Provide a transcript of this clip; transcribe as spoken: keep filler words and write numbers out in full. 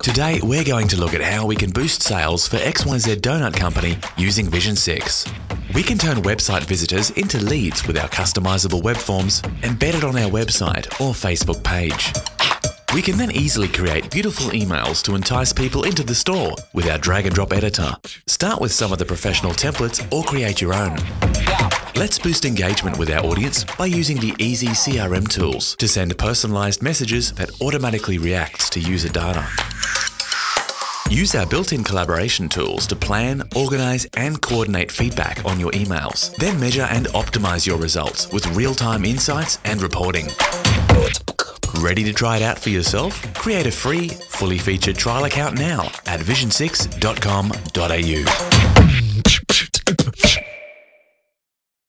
Today, we're going to look at how we can boost sales for X Y Z Donut Company using Vision six. We can turn website visitors into leads with our customizable web forms embedded on our website or Facebook page. We can then easily create beautiful emails to entice people into the store with our drag and drop editor. Start with some of the professional templates or create your own. Let's boost engagement with our audience by using the easy C R M tools to send personalized messages that automatically reacts to user data. Use our built-in collaboration tools to plan, organize, and coordinate feedback on your emails. Then measure and optimize your results with real-time insights and reporting. Ready to try it out for yourself? Create a free, fully featured trial account now at vision six dot com dot a u.